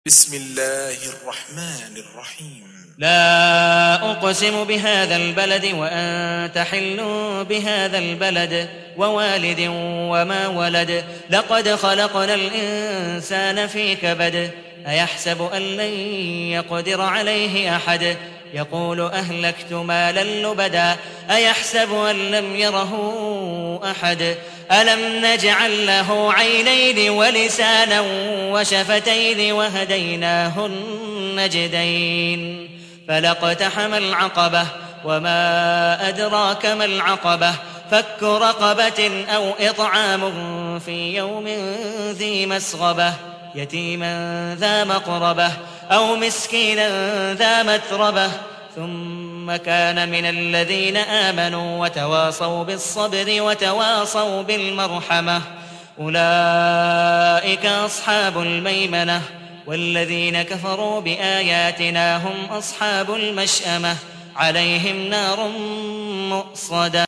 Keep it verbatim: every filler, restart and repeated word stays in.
بسم الله الرحمن الرحيم. لا أقسم بهذا البلد وأنت حل بهذا البلد ووالد وما ولد لقد خلقنا الإنسان في كبد أيحسب أن لن يقدر عليه أحد يقول أهلكت مالا لبدا أيحسب أن لم يره أحد ألم نجعل له عينين ولسانا وشفتين وهديناه النجدين فلاقتحم العقبة وما أدراك ما العقبة فك رقبة أو إطعام في يوم ذي مسغبة يتيما ذا مقربة أو مسكينا ذا متربة ثم كان من الذين آمنوا وتواصوا بالصبر وتواصوا بالمرحمة أولئك أصحاب الميمنة والذين كفروا بآياتنا هم أصحاب المشأمة عليهم نار مؤصدة.